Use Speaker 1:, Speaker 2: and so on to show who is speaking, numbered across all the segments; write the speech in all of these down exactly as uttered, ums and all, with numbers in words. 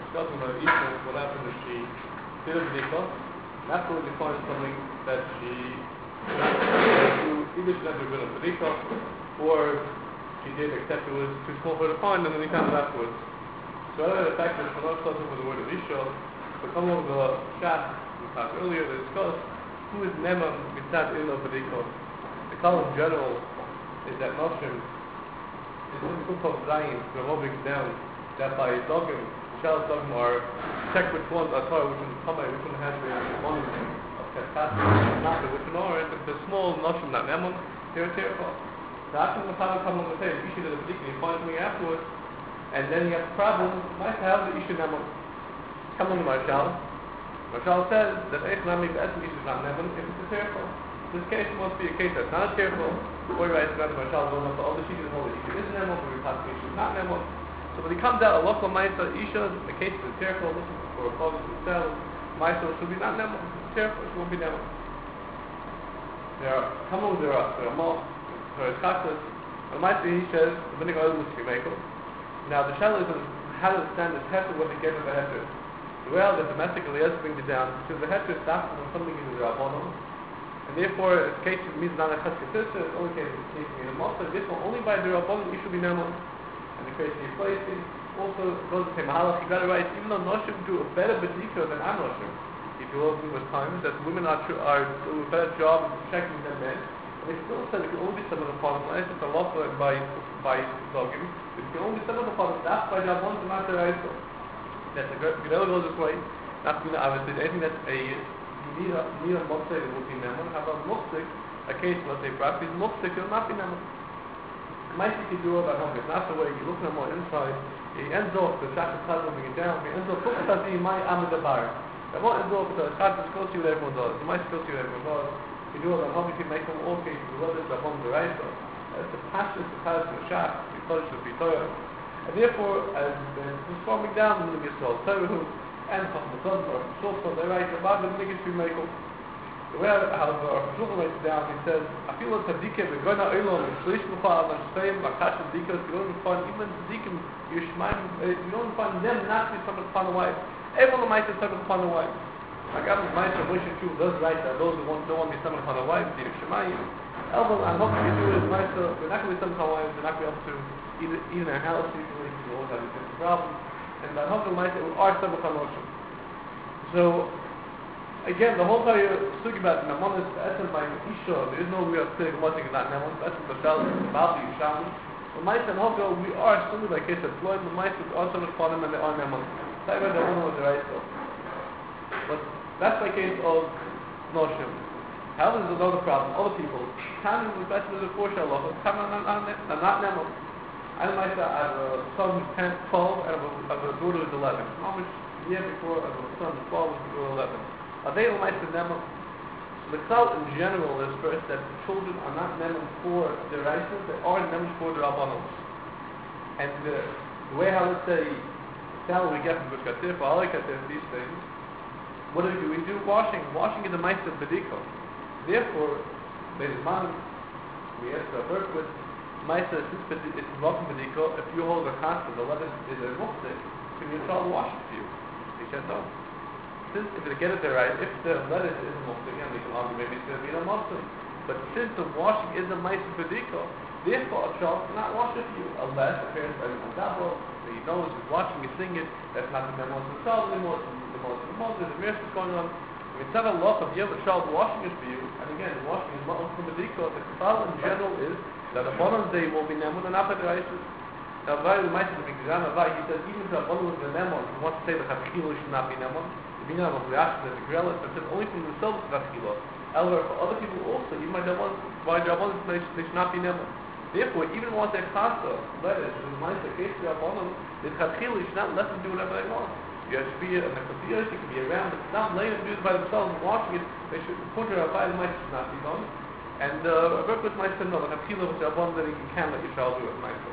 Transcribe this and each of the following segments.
Speaker 1: discussing about Isha, what happened if she did a B'dika, and afterwards you find something that she either she never did a B'dika, or she did except it was too small for her to find, and then he found it afterwards. So rather the fact that we're not starting with the word of Isha, but come over the Shas we talked earlier to discuss who is Nema Mitzad Illa B'dika. The call in general is that Noshim is in Kukkov Zayin, we're moving down, that by Dogim, Shal Dogim are check which ones are Torah, which one is Kamei, which one has the one of Keskat, not which one are, and if the small Noshim, not Nemon, they're terrible. So after the Father comes on the say, Isha did a B'dika, you find something afterwards, and then you have a problem, might have the Isha Nemon. Come on to Marshal. Marshal says that Eich Nami B'etzim Isha is not Nemon, if it's a terrible. This case must be a case that's not careful. Or right, the Marshal going up to all the Shita and hold the Isha is Nemon, or we pass the Isha is not Nemon. So when he comes out, a local Maisa Isha, the case is careful, looking for a cause to sell, Maisa should be not Nemon. It's careful, it won't be Nemon. There are, come on, there are, there are more, there are Chakras. When Maisa Isha is, the vinegar oil is Kimeko. Now the shell is how to understand this Heter when they get to the Heter. Well, the domestic Eliezer brings it down, because the Heter stops when something is a Rabbanon. And therefore, the case means not a Cheskesisa, it's only case of the case of the Mosa. This one, only by the Rabbanon, you should be Nemon. And the case of the placing also goes to say, Mahalach, you got it right, even though Noshim do a better B'dika than I'm Noshim. If you look at times, that women are, are do a better job of checking than men. And they still said it can only be someone upon them, unless it's a lot by, by Dogim. It can only be someone upon them, that's by Rabbanon, and not the Raisa. That's a good, Gedel goes this way, not to be obviously, anything that's a You need a, you need a Moksek that will be Nemon. How about Moksek? A case, let's say, perhaps he's Moksek, it will not be Nemon. Might you could do it at home. It's not the way you look at him more inside. He ends off, the Shach is moving it down. He ends off, look at the my Amadabar. The more ends off, the Shach is close to what everyone does. You might close to what everyone does. You do it at home, you can make them all cases. You love it at home, the right. It's the passion, the passion of the Shach, the Kodesh of the Torah. And therefore, as it's forming down in the Yisrael, Torah, and Chachmatzon, or Shulchan, they write about the niggas we make them. The way how the Shulchan writes down, he says, I feel that Tzadikah, we're going to Olam, and Shlish Mufa, and Shpeim, Akash Tzadikah, you don't even find, even Tzadikim, Yishmaim, you don't find them not to be someone upon the wife. Everyone might be someone upon the wife. Like I'm the Meister, Moshe Chu does write that those who want, don't want to be someone upon the wife, the Yishmaim. Elbow, I'm hoping you do is Meister, we're not going to be someone upon the wife, we're not going to be able to, either, even in our house, usually, we always have a different problem. And I hope the Meister are someone upon the wife. So, again, the whole time you're speaking about Namon is essence by Isha, there is no real clear Motik is not Namon, that's the Shal, about the Yisham. But Maisa and Hoko, we are similar, like I said, Floyd, the Maisa is also upon them and they are Namon. That's why they don't know what the right is. But that's the case of Noshim. However, there's another problem. Other people, Tani was better than the four Shalach, Tani are not Namon. I Maisa, I have a son who's ten, twelve, and I have a daughter who's eleven. The year before, as a son, twelve was eleven. Are they all nice to Nemon? So the clout in general is first that the children are not Nemon for their rights, they are Nemon for their Rabbanos. And the, the way how, let's say, the salary we get from Gush Katif, or Ali Katif, these things, what do we do? We do washing. Washing is a Meister B'dika. Therefore, there's man, we ask the birth with Meister, since it's welcome B'dika, if you hold a constant, the letter is a Muftik, can your child wash it for you? He said no. Since if they get it there right, if the lettuce is a Muftik, again we can argue maybe it's going to be a Muftik. But since the washing is a Meister B'dika, therefore a child cannot wash it for you, unless the parents are on top of he knows he's watching, he's seeing it, that's not the memos themselves anymore, it's the most of the most, there's a mirror that's going on. If it's not a lot of you have a child washing it for you, and again, the washing is not from B'dika, the cloud in general is that the bottom day will be Nemon and not by the Reises. Now, Vari the Meister, the Gizan Avai, he says, even if the bottom is the Nemon, he wants to say that Chachilo should not be Nemon, the Binah of Reaction, the Grellis, but says only from themselves to Chachilo. However, for other people also, even by Javon, by Javon, they should not be Nemon. Therefore, even once they're Chasa, letters, in the Meister, case of Javon, the Chachilo should not let them do whatever they want. You have to be in the Chachilo, you can be around, but not letting them do it by themselves and watching it, they should put their Avai, the Meister should not be done. And uh, a work with Meister, no, the Chachilo with Javon, that you can let your child do it, Meister.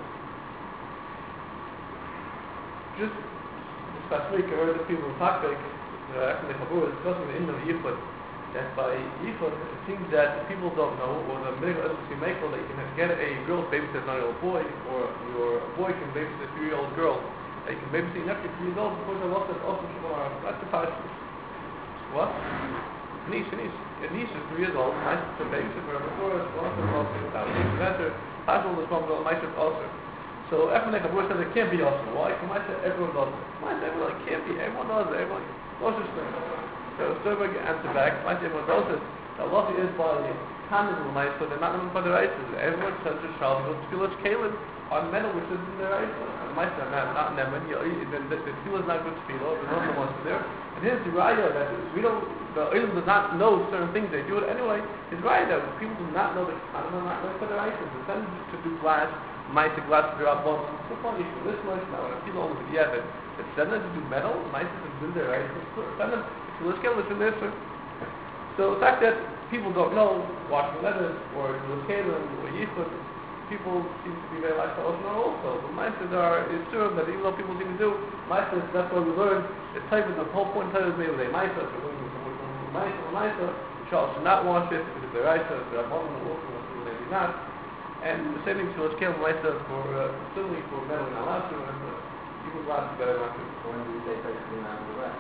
Speaker 1: Just last week I heard the people in Takbek, uh, actually Chabur, discussing the end of Yichud, that by Yichud it seems that people don't know, or the middle of the Mekel, that you can get a girl to babysit a nine-year-old boy, or your boy can babysit a three-year-old girl. that you can maybe see nephew three years old before the lost of also Shabbat. That's the parashah. What? Niece, a niece. A niece is three years old. My sister baby sister before it's one of the lost of the better. Possible is from the my sister also. So everyone like the says it can't be also. Why? Because my sister everyone does it. My sister everyone like can't be. Everyone does it. Everyone knows this thing. So Sturberg answer back. My sister everyone does it. The lost is by handling the mice, so they're not known for their rights. Everyone says to child, you go to Caleb on metal, which is in their rights. The mice are not, not in them. And you, the, the, the tefillah is not good tefillah. There's no one wants there. And here's the raya that we don't, the Olam does not know certain things. They do it anyway. It's raya that people do not know the Chachamim are not known for their rights. They send them to do glass, mice to glass to drop bones. So funny issue. This much now, when people only yeah, that they send them to do metal, mice to do their rights. Send them to let's get what's in there. So the fact that people don't know washing letters or Lukalim or Yichud, people seem to be very like the Oshna also. But Maistas are, it's true that even though people seem to do, Maistas, that's what we learn, it's type of the whole point of is maybe they Maistas, or going from Maistas to Maistas, the child should not wash it, if they're Raisa, if they're Abon, or maybe not. And the same thing to Lukalim Maistas for, uh, certainly for men who are not allowed to, and uh, people who are allowed to better not to.
Speaker 2: When do you say basically not the rest?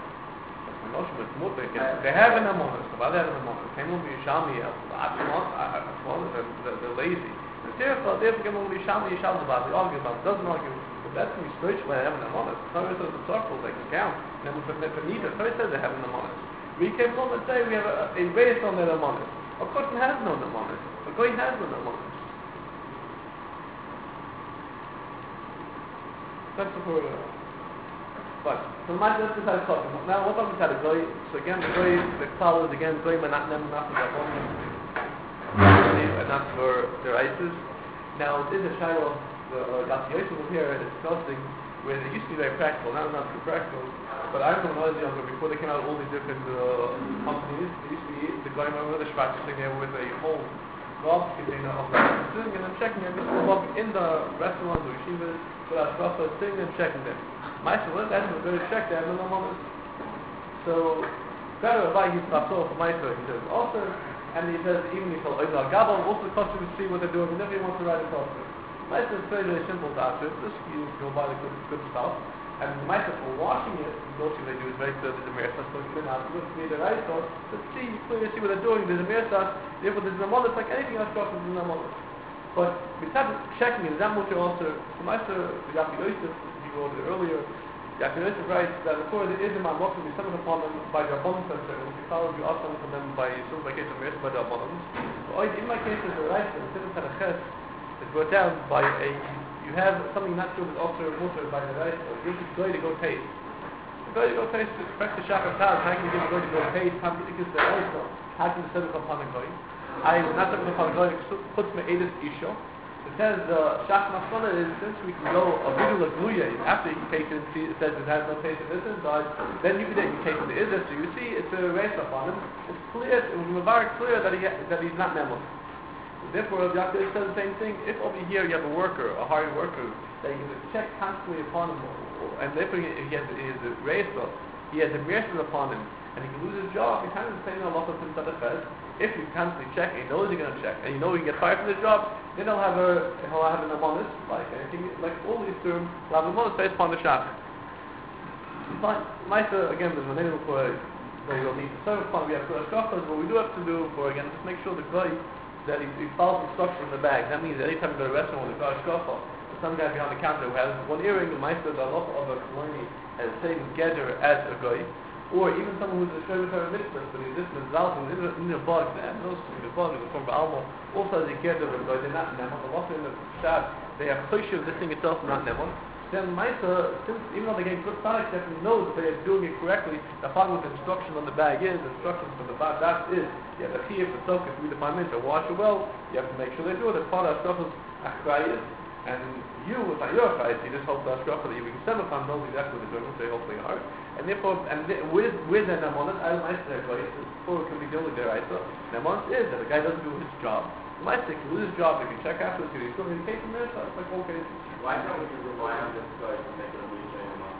Speaker 1: They have an amonis. About that an amonis. Came over Yishami, they're lazy. Therefore, therefore, came over Yishami, Yishami about. They argue about. Doesn't argue. But that's me spiritually. They have an amonis. Torah says the circle they can count. And then for Nita, Torah says they have an amonis. We came along and say we have a, a base on that amonis. Of course, it has no amonis. A goy has no amonis. That's the word. But so my this is how it's talking. Now what I'm saying is goy. So again, the goy, the call is again goy, but not them, not for the home, and not for their ices. Now this is a shadow. The Yossi Yosef was here discussing where they used to be very practical. Now not too practical. But I remember when I was younger, before they came out all these different uh, companies, they used to be the guy remember the Schwarz sitting there with a whole golf container of rice, sitting and then checking them. This was in the restaurants or yeshivas, with our stuff, sitting and checking them. My son, that's a very check there, no moment. So, better Rabbi he's not so for my son, he says also, and he says even he told Oizal Gabal, also the customer to see what they're doing, whenever he wants to write a customer. My son is very, very simple to answer. This you go buy the good, good stuff, and my son for washing it, the what they do is very clear, there's a mirror sauce, so you can ask, look me the right sauce, to see, clearly see what they're doing, there's a mirror sauce, therefore there's a mollis, like anything else, there's a mollis. But besides checking it, is that much also, so my son, the Yossi Yosef, earlier, Yaakov Yosef writes that before there is a man walking to be summoned upon them by the Rabbanim, and if you follow you are summoned from them by some by case of mercy by the Rabbanim. But in my case, the right the Siddur Taraches is brought down by a you have something not true with also water by the right, or you should go to go taste. The go to go taste to expect the Shachar Taz, how can you go to go taste, how can you get the right, how can you set it upon the goy? I not set it upon the goy, puts me Edith Isho. It says the Shach Masana is since we can go a video like Gluya after you taste it, see, it says it has no taste of this inside, then you can then you taste it is this. So you see it's a race up on him. It's clear, it was very clear that he that he's not Nemus. Therefore, Yaakov says the same thing. If over here you have a worker, a hired worker, that you can check constantly upon him, and therefore he has he has a race up, he has a mercy upon him, and he can lose his job. He kind of saying a lot of things on the fest. If you constantly check, and he knows you're going to check, and you know you get fired from the job, then he'll have a he'll have an amonis, like anything, like all these terms, he'll have an amonis based upon the shach. Fine. Maisa, again, there's a name for where you'll need to serve upon. We have to shachas. What we do have to do for again, just make sure the guy that he, he follows instructions in the bag. That means that anytime you go to a restaurant with a guy shachas, there's some guy behind the counter who has one earring. The Maisa, the lot of a koloni has the same gather as a guy. Or even someone who's a Shem Torah mitzvah, but he's just Mizalton, in the bug, and those in the bug, the form of Alma, also as a care of them, they're not Nemon, but also in the Shad, they have Choshev, this thing itself, not Nemon. Then Maisa, since even though they get good products, definitely knows that they're doing it correctly, the following what the instruction on the bag is, the instructions from the bag, that is, you have a key, if the soak, if we define mint, to wash it well, you have to make sure they do it, as part of stuff is Achrayis, and you, it's not your Achrayis, you just hope the Ashkafah that you can send upon knows exactly what they're doing, so they hopefully are. And therefore, and th- with with an amonis, as my say, before it can be dealing with their Isa, an amonis is that the guy doesn't do his job. My say, can lose his job if you check afterwards, if he's still in the case in there, so it's like all cases.
Speaker 2: Why don't we rely on this guy to make it a lead chain among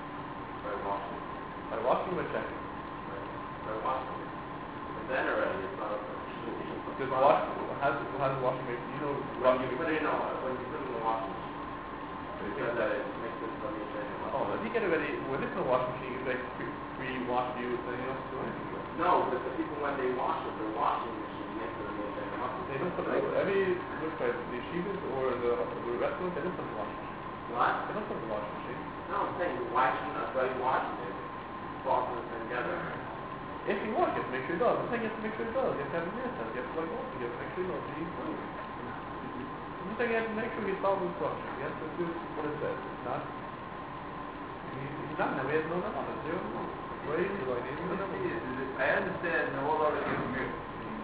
Speaker 2: by washing?
Speaker 1: By washing or checking?
Speaker 2: By washing. And then already it's not a
Speaker 1: Because wash, how's, how's washing make, you know,
Speaker 2: when you put it in a, when you put it in the washing machine. It says that it makes it from your training muscle.
Speaker 1: Oh, if you get it ready, with this washing machine, you make free, free wash views, then you don't have to do anything with it.
Speaker 2: No, but the people when they wash it, the washing machine makes it from your training muscle.
Speaker 1: They don't put it, every, look at the yeshivas or the, the restaurant, they don't put the washing machine.
Speaker 2: What?
Speaker 1: They don't put the washing machine.
Speaker 2: No, I'm saying why shouldn't everybody wash it? Boxing it together.
Speaker 1: If you wash it, make sure it does. The thing you have to make sure it does. You have to have a mirror test. You have to like also, you have to make sure it does. You do it. The thing you have to make sure you follow the instructions. You have to do what it says. If not, he's not now. He has no number on it. Zero number. Where is he going? He has no number.
Speaker 3: I understand the whole order of mirror.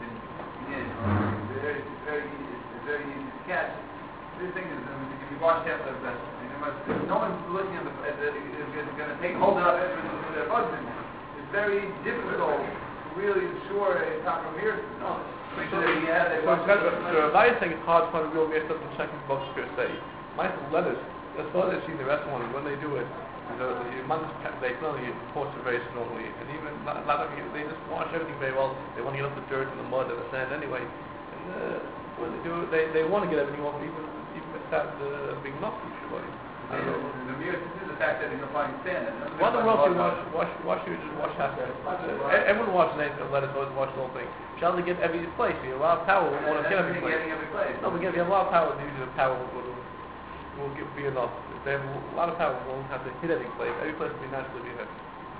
Speaker 3: It's very, it's very easy. It's very easy to catch. The thing is, um, if you watch half the best, no one's looking at the, at the is going to take hold of it with their bugs in there. It's very difficult to really ensure a proper mirror. No, make sure that he has a
Speaker 1: So, the advice saying it's hard to find a real mirror stuff and checking books per se. My letters, as far as I've seen the restaurant, when they do it, the, the months, they not only post it very slowly, and even a lot of you, they just wash everything very well. They want to get off the dirt and the mud and the sand anyway. And uh, when they do it, they, they want to get everything off, even even without the big knock usually. I don't know.
Speaker 3: The mirror is the fact that you're going to find sand.
Speaker 1: Why the world you wash, wash, wash, you just wash half of it. Everyone washes anything, let us always wash the whole thing. Shall they get every place? You have a lot of power, we want to get every place.
Speaker 3: Every place.
Speaker 1: No, but if you have a lot of power, usually the power will, will, will give, be enough. If they have a lot of power, we won't have to hit every place. Every place will be naturally be hit.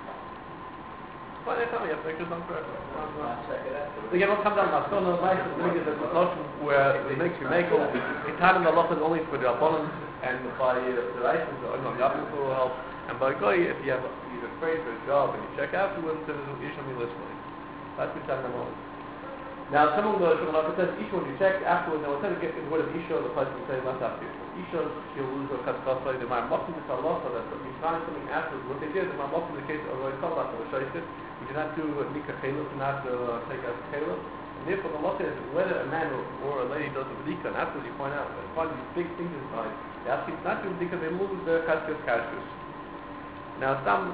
Speaker 1: Why they tell me, you have to make sure something correct. Again, what comes down to so no nice is the notion where it makes you make it. It's had in the lot only for the abundance and by uh, the license, or no, the opposite will help. And by goy, if you have you're afraid for a job and you check afterwards, then you should be listening. That's what's on the moment. Now, some of the Shulchan says each one you check afterwards. Now, instead of getting the word of Isha, the person will say less after. Isha, she'll lose her katkasa. The Ma'amokim is Allah, that if you find something afterwards, what they did, the Ma'amokim in the case of Roy Kalbach, or Shaykit, we do not do Nika Chalif, do not uh, take out Chalif. And therefore, the law says whether a man or, or a lady does a B'dika, and afterwards you point out, and find these big things inside, they ask you not to do B'dika, they lose their Kashkas Kashkas. Now, some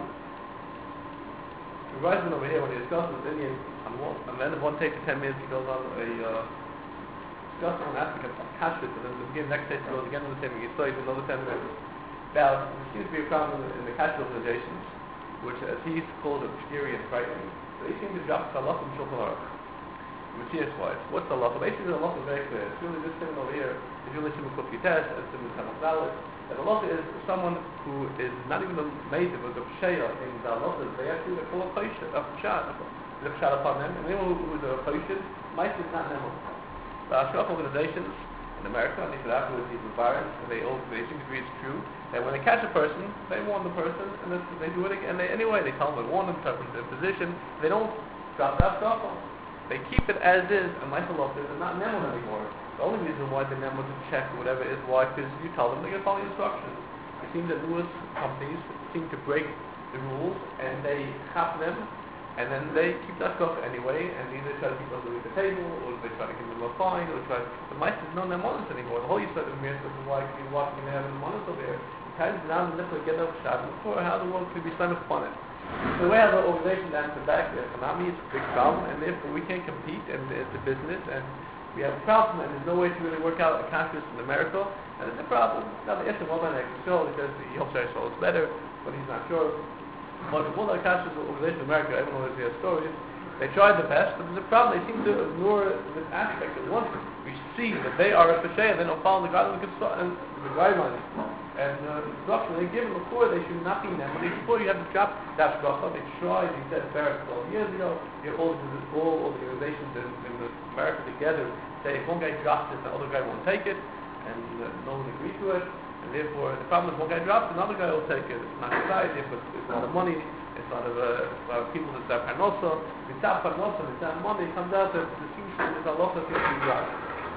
Speaker 1: Revisement over here, when he discusses Indian, on one, and then if one takes ten minutes, he goes on a uh, discussion on aspect of kashrut, and then the next day he goes again on the same, he studies another ten minutes. Now, there seems to be a problem in, in the kashrut organizations, which, as he's called, obscure and frightening. They seem to drop halakha and shulchan aruch, which is wise. What's the halakha? Basically, the halakha is very clear. It's really this thing over here. If you listen to Kufki Test, it's in the Tanakh Dalet. The halacha is someone who is not even a native of the psheya in the halacha. They actually call a paisha, a pshat, a pshat upon them. And anyone who is a paisha, might is not them. The Ashraf organizations in America, and these are afterwards these environments, and they all they seem to agree it's true, that when they catch a person, they warn the person, and this, they do it again. And they, anyway, they tell them, they warn them, tell them their position. They don't drop that stuff on. They keep it as is, and like the law says, they're not nemon anymore. The only reason why they're nemon to check or whatever is why, because you tell them they're going to follow instructions. It seems that newest companies seem to break the rules, and they have them, and then they keep that stuff anyway, and either try to keep us at the table, or they try to give them a fine, or try to... The mice is no nemonis anymore. The whole you said of mirrors is why you're walking and having nemonis over here. You can't now the get up shot before how the world could be spent upon it. So we have an organization that's the back there. Economy is a big problem, and therefore we can't compete, and it's a business, and we have a problem, and there's no way to really work out a conscious in America, and it's a problem. Now the Islam woman next show because he hopes our soul is better, but he's not sure. But all the conscious organization in America, everyone knows their stories. They tried the best, but there's a problem. They seem to ignore this aspect. And once we see that they are a Peshay, they don't follow the guidelines and the guidelines. And uh, the instruction they give them before, they should not be them. But before you have to drop that bracha, they tried, he said Barrett twelve years ago, you have all, all organizations in, in America together say if one guy drops it, the other guy won't take it, and uh, no one agrees to it. And therefore, the problem is one guy drops it, another guy will take it. It's not society, but it's a lot of money, it's a lot of, uh, it's a lot of people that have parnosa. If it's not parnosa, it's not money, it comes out that the seems is a lot of things to drop.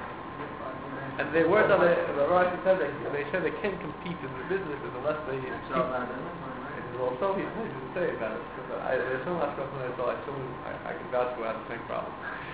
Speaker 1: And they were that the Rashi said they they said they can't compete in the business unless they keep. Well, so he didn't say about it. Because I, there's so much stuff in there, so I, so I, I can vouch for the same problem.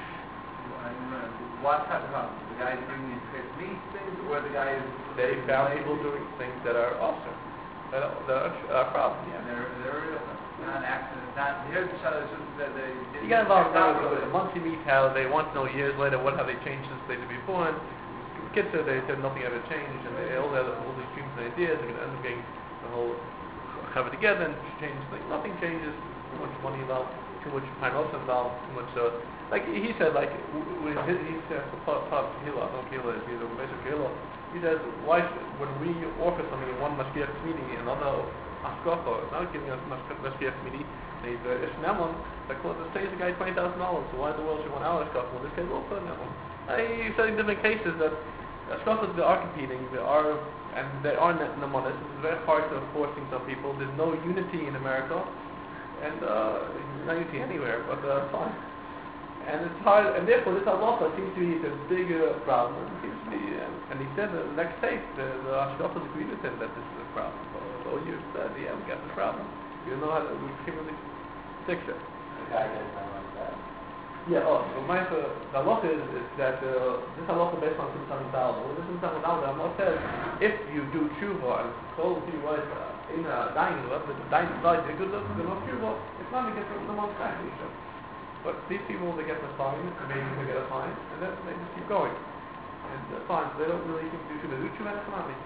Speaker 3: What type of problem? The guy is doing these meat things, or the guy is...
Speaker 1: They found people doing things that are awesome, that are, that are a problem. Yeah.
Speaker 3: They're, they're real. Not an accident. Not, here's the shadow that they...
Speaker 1: You get involved now with the monkey meat, how they want to know years later what have they changed since they did before. And kids said they said nothing ever changed, and they all had all these dreams and ideas, and end up getting the whole cover together and change things. Nothing changes. Too much money involved, too much panos involved, too much. Uh, like he said, like when he, he said, "Top kilo, no kilo is either basic kilo." He says, "Why should, when we offer something in one mashgiach meeting, another ashkocha, it's not giving us mashgiach meeting." He's uh, Ishmael that costs the saves the guy twenty thousand dollars. So why in the world should one hour ashkocha? Well, this guy will put that one. He said in different cases that ashkochas they are competing, they are. And there are nemanis. It's very hard to enforce things on people. There's no unity in America, and uh, no unity anywhere. But uh, fine. And it's hard. And therefore, this halacha seems to be the bigger problem. It seems to be. Um, and he said in the next tape, the, the hashkafas agreed with him that this is a problem. So, so you said, yeah, we got this problem. You know how to, we can't really fix it.
Speaker 2: The guy gets something like that.
Speaker 1: Yeah, oh, so my, uh, the halacha is, is that uh, this halacha based on Simon Talmud. Well, this Simon Talmud, the Rambam says, if you do tshuva and call to your wife uh, in a dying, the dying side, they good look, they're not tshuva, it's not to get from the month's back. But these people, they get the fine, and maybe they get a fine, and then they just keep going. And uh, fine, so they don't really think do tshuva. They do tshuva and salami.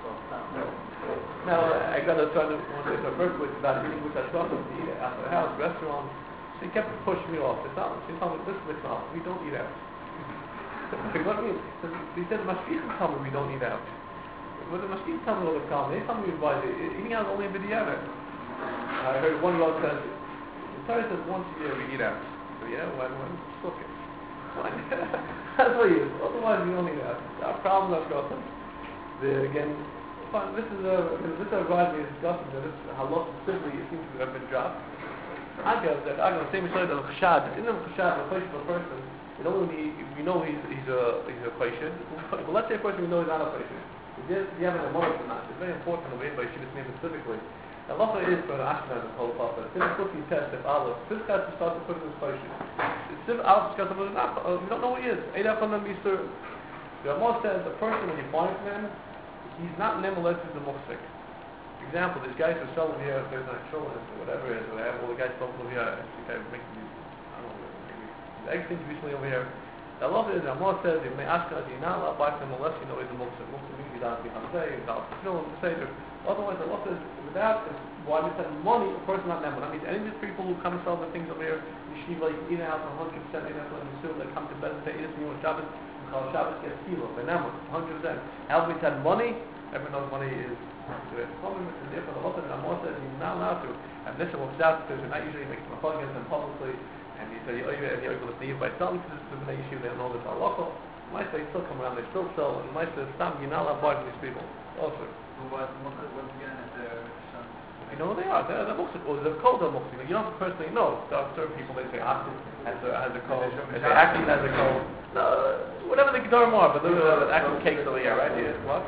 Speaker 1: Now, uh, I got to try to, one day, so first with about eating with that stuff at the, at the house, restaurant. She kept pushing me off. It's not, she told me, this mitzvah, we don't eat out. What do you mean? So he said, the mashgichim tell me we don't eat out. But the mashgichim tell me all the time. They tell me why they, eating out is only a b'diavad. I heard one guy says, the Torah says once a year we eat out. So yeah, when, when, cook it. Fine. That's what it is. Otherwise we don't eat out. Our problem is got them. The, again, fine, this is a, this is a rightly discussing that this halach simply it seems to have been dropped. I guess that I can say we said the chashad. In the chashad, the question of a person, we don't really, we know he's he's a he's a patient. But let's say a person we know he's not a patient. If you have a mother or not, it's very important to wait by Shivas name specifically. The halacha is for an Ashkenaz whole papa. It's in the cooking test if Aleph. This guy to start to put in his patient. It's if Aleph is not. We don't know who he is. Eidah from them Easter. The Rambam says the person when you buy from him, he's not nevertheless is a muhsik. Example, this guy who's selling here, if there's not children or whatever it is, or well, the guy selling over here, I think I'm making these, I don't know, maybe, the egg things recently over here. The law is, the Rambam says, if may ask us, you're not allowed to buy from him unless you know he's a Muslim. Muslim means you don't have to be Hamzeh, you don't have to fill him, to say to otherwise, the law says, without, why we said money, of course not them. That means any of these people who come and sell the things over here, yeshiva, you eat out one hundred percent, they come to bed and say, eat it from you on Shabbos, because Shabbos gets kilo, by them, one hundred percent. How we said money, everyone knows money is the problem is therefore the lot of the Rambam says you're not allowed to. And this is what's out because you're not usually making a against them publicly. And you say, oh, you're able to leave by selling to this B'nai Yeshiva, they don't know this halacha. Might say still come around, they still sell. And might say, stop, you're not allowed to buy from these people. Also.
Speaker 3: Once again, if they're
Speaker 1: You know who they are. They're the Muksik, or they're called the Muksik. You don't personally know. There are certain people, they say Asu has a, has a code. They say Akim has a code. No, whatever the Gedorim are, but they're uh, Akim cakes over here, right? Yeah. What?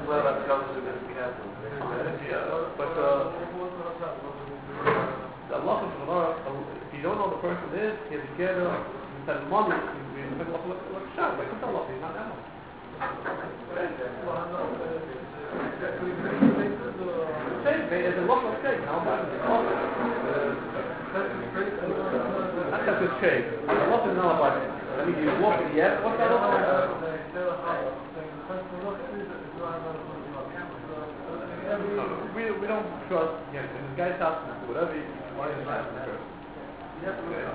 Speaker 1: Yeah, but uh, the Allah is if you don't know the person is, he has to get uh, you send money, you send Allah like a shot, like a Allah, he's not that one. It's a lot of cake. How much is it? That's a good shape. A lot is not about it. I mean, you walk it yet? What's that about? No, we, we don't trust, yeah, in this guy's house, whatever you want in his house, you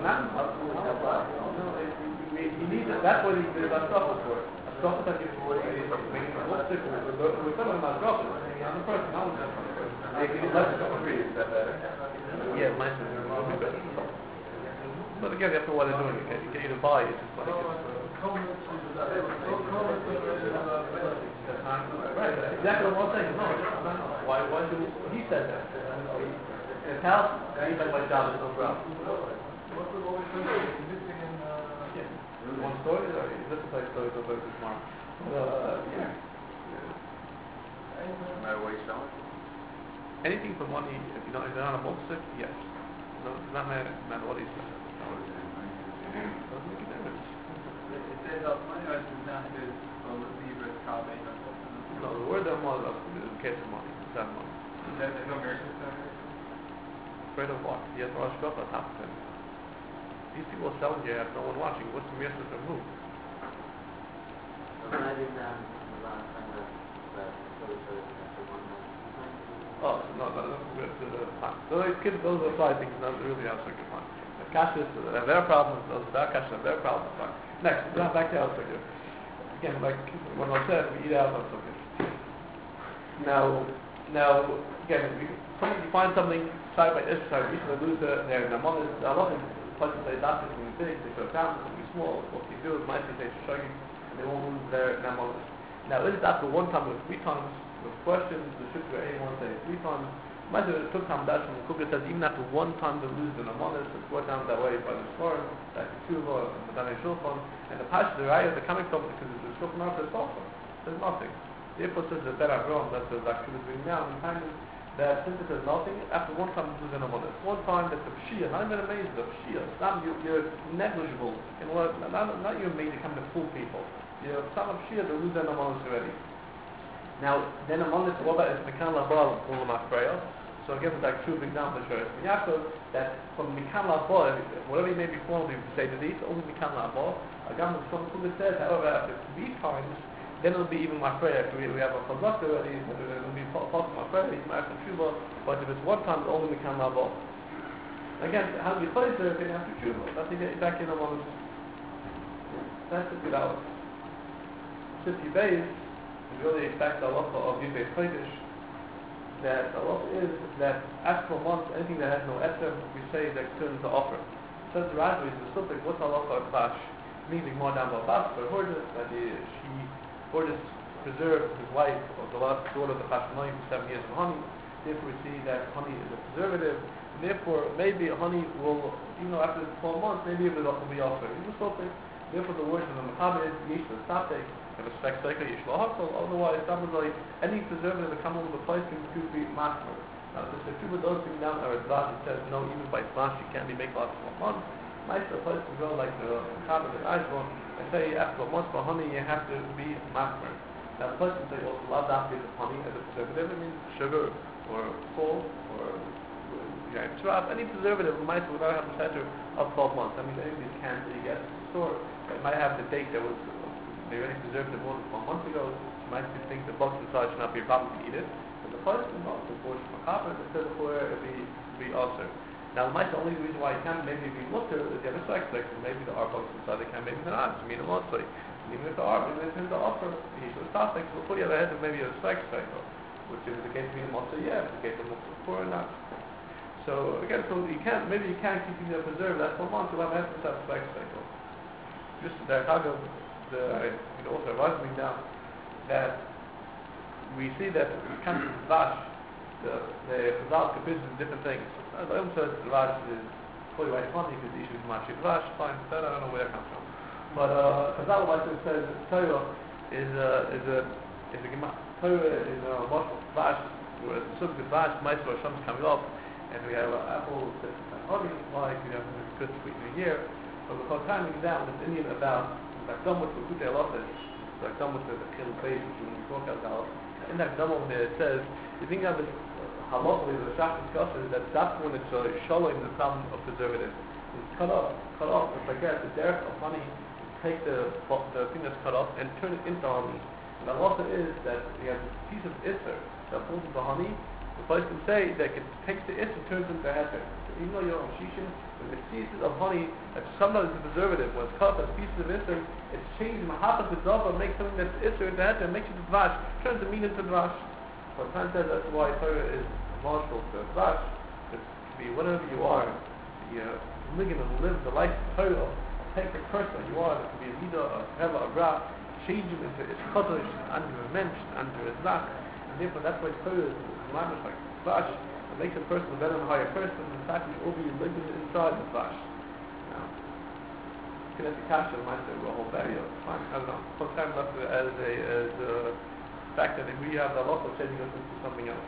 Speaker 1: need it, that's what he did about struggle for. A struggle that gives you making a look sick, we're talking about struggle. I'm the person, I'm the person. If you need less struggle for you, is that better? Yeah, my sister will be better. But again, that's what they're doing, you get you to buy, it's just like, it's, right, exactly what I'm saying. No, why, why do he said that? In his house, he said my job is no problem. What's the lowest thing missing in, uh... Yeah. One story, or this is like stories of versus Mark. Uh, yeah.
Speaker 2: No matter what he's selling?
Speaker 1: Anything for money, if you don't, if you're not a multi yes. No, it does not matter, matter what he's selling. Doesn't make a difference.
Speaker 3: It says up money, or it's not good for the Libra, Kabe, or something?
Speaker 1: No, the word of money is case of money. It's not money.
Speaker 3: There's no mercy there?
Speaker 1: Afraid of what? Yes, Rosh Hashanah, top of him. These people are selling here, have no one watching. What's the mercy from who?
Speaker 4: Imagine um,
Speaker 2: that so so after one month.
Speaker 1: Oh, no, no, no, no, no, no, fine. So those kids, those are five things, not really absolutely fine. The cash is, uh, their problems, those are their cash, their problems, fine. Next, now back to Al-Sukkah. Again, like when I said, we eat out Al-Sukkah. Now, now, again, we, something, you find something side by side, we should lose the, their namonis, the Allah, places say that's something big, they show down, something small, what you do is might be they show you, and they won't lose their namonis. Now, is it after one time or three times, with questions, the shukra anyone say three times, might have it took time that's when the Kukra says even after one time they lose the namonis, it's brought down that way by the Sforim, like the Tshuva, and the Danei Shulchan, and the Pash, the Raya, they're coming from, because it's the Shulchan Arthur itself, there's nothing. Therefore, says the Ben Avram, that's the Zakshul is doing now, and time that since it says nothing, after one time it's losing a money. One time that the Pshia, not even amazed, the Pshia, not you, you're negligible, in what, not, not you're made to come to fool people. You're some of Pshia, they're losing a money already. Now, then a money, what about is Mikan Labal, Ulam Afreya? So again, it's like two examples here. Yaakov, that from Mikan Labal, whatever you may be formed, you say that these, only Mikan Labal, again, some Kula says, however, after three times, then it'll be even Mafreya. If we, we have a Chazak already, it'll be possible Mafreya, he's Ma'af and Tshuva, but if it's one time, it's only Mikan Labal. Again, how do you place it? Then after Tshuva. That's to get back in a moment. That's to get out. Fifty days, we really expect the halacha of Yudbei Chodesh, that the halacha is that after a month, anything that has no etzem, we say that turns to offer. Says the Rajvi, the Suffolk, what's the halacha of Bash? Meaning more down by Bash, but Hordes, that he, she Hordes preserved his wife, or the last daughter of the Chashmonaim, for seven years of honey. Therefore, we see that honey is a preservative. And therefore, maybe honey will, even though after twelve months, maybe it will be offered. It's something. Therefore, the words of the Mechaber is Yesh L'Satei, and respect Seika Yesh L'Hakol. Otherwise, that was like any preservative that comes over the place can be master. Now, if the two of those things down there, it says no, even by slash, you can't be making lots of months. Nice a place to go like the Mechaber, the Eishbon. I say after a month for honey, you have to be master. Now, the person say, well, love after the honey as a preservative, it means sugar or salt or yeah, trap, any preservative might without having a center of twelve months. I mean, any of these cans that you get at the store, it might have the date that was they already preserved it more than twelve months ago. You might think the bugs inside should not be a problem to eat it. But the person, well, the portion of copper, it says before it be be also. Now, the only reason why you can't maybe be mutter is the other sex like maybe the are bugs inside, they can maybe they're not. I mean, also, even if there are, maybe it's in the offer, he should stop things before you have a head of maybe a sex cycle, which is the case between the mutter, yeah, it's the case of mutter before or not. So, again, so you can't, maybe you can't keep it preserved that for months, you'll have a head of a sex cycle. Just the Chicago, the, you know, also advised me now that we see that you can't vash the the Chazal capitals in different things. As I says, the Rash is fully right funny because the issue is Mashik Rash, fine, I don't know where that comes from. But uh, Chazal also says that Torah is a is a is a Gemara. Torah is a Mashal Vash, whereas the subject of Vash, Meister Hashem's coming up, and we have uh, apple that's honey, like we have a good sweet in a year. But the time we get down, it's Indian about like done with the Kutei Alot, like done with the Chil Beis, which when we talk about in that done over there, it says you think of it. Halachically, the Shach discusses that that's when it's uh, showing the problem of preservative. It's cut off, cut off. It's like that. The derech of honey, take the the thing that's cut off and turn it into honey. And the halacha is that you have this piece of isser that pulls into honey. The place can say that it takes the isser and turns it into heter. So even though you're on shishin, when the pieces of honey that sometimes is a preservative, when it's cut off as pieces of isser, it's changed mahafas with zava, makes something that's isser into heter, and makes it dvash, turns the meat into dvash. So Tan says that's why Torah is marshal to Vash, to be whatever you are, you know, live and live the life of Torah, take the person you are, that can be a leader, a heva, a bra, change him into his chodesh, under a mensch, under his zach, and therefore that's why Torah is mamish like Vash, it makes a person a better and higher person, and in fact we all be living inside the Vash. Now, you can have the cash of might say we're a whole barrier, fine, I don't know, sometimes left as a, as a fact that if we have the lot of changing us into something else.